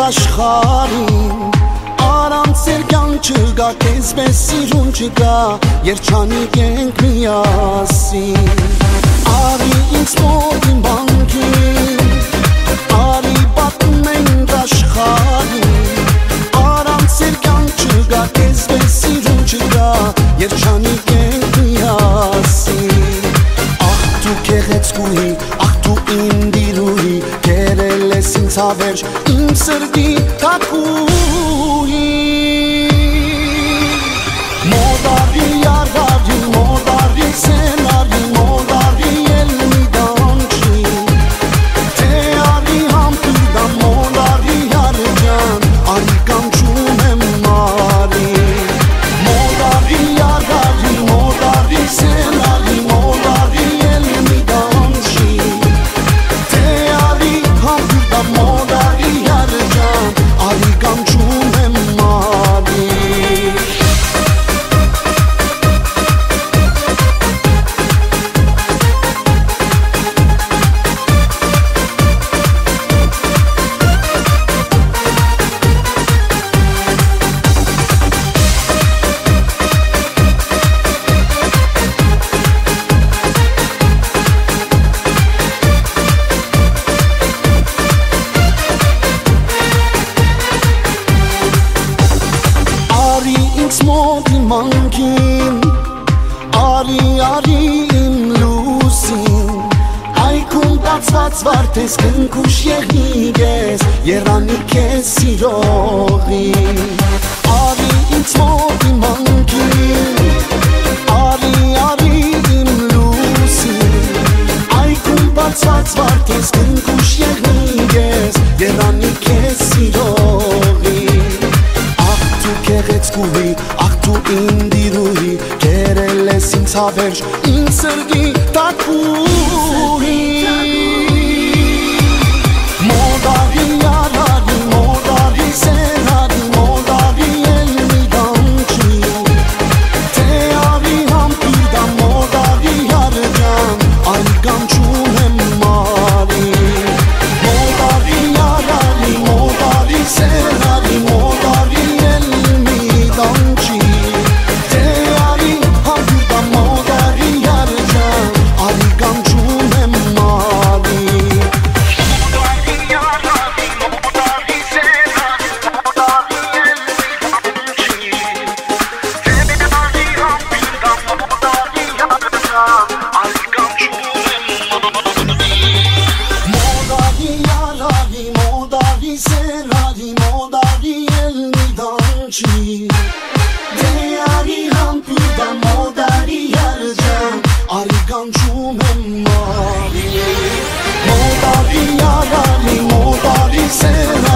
աշխարհին Առանց երկան չգա, քեզ պես սիրուն չկա, երջանիկ ենք միասին Արի ինձ մոտ իմ բանկին, արի պատմում ենք աշխարհին Առանց երկան չգա, քեզ պես սիրուն չկա, երջանիկ ենք միասին Ախ դու գեղեցկուհի, ախ դու իմ դիրուհի, կերել ես ինձ հավերժ, իմ սրտի թակուհի Մոդարի արարի, մոդարի սենարի, մոդարի էլ մի դանչի Թե արի համպիրդա, մոդարի արջան, արի կանչում եմ մարի Մոդարի արարի, մոդարի սենարի, մոդարի էլ մի դանչի Թե արի համպիրդա, մոդարի արջան, արի կանչում եմ մարի Ինձ մոտ իմ անկին, արի իմ լուսին Այքում բացված վարդես կնքուշ եղնիկ ես, երանիկ ես սիրողին Արի ինձ մոտ իմ անկին, արի իմ լուսին Այքում բացված վարդես կնքուշ եղնիկ ես, երանիկ ես սիրողին Գեղեցկուհի, ախ դու իմ դիրուհի, կերել ես ինձ հավերժ, իմ սրտի թակուհի Մոդարի արարի, մոդարի սենարի, մոդարի էլ մի դանչի Թե արի համպիրդա, մոդարի արջան, արի կանչում եմ մարի Մոդարի արարի, մոդարի սենարի, մոդարի Թե արի համպիրդա, մոդարի արջան, արի կանչում եմ մարի Մոդարի արարի, մոդարի սենարի, մոդարի էլ մի դանչի Թե արի համպիրդա, մոդարի արջան, արի կանչում եմ մարի Մոդարի արարի, մոդարի սենարի, մոդարի էլ մի դանչի Թե արի համպիրդա, մոդարի արջան, արի կանչում եմ մարի Մոդարի արարի, մոդարի սենարի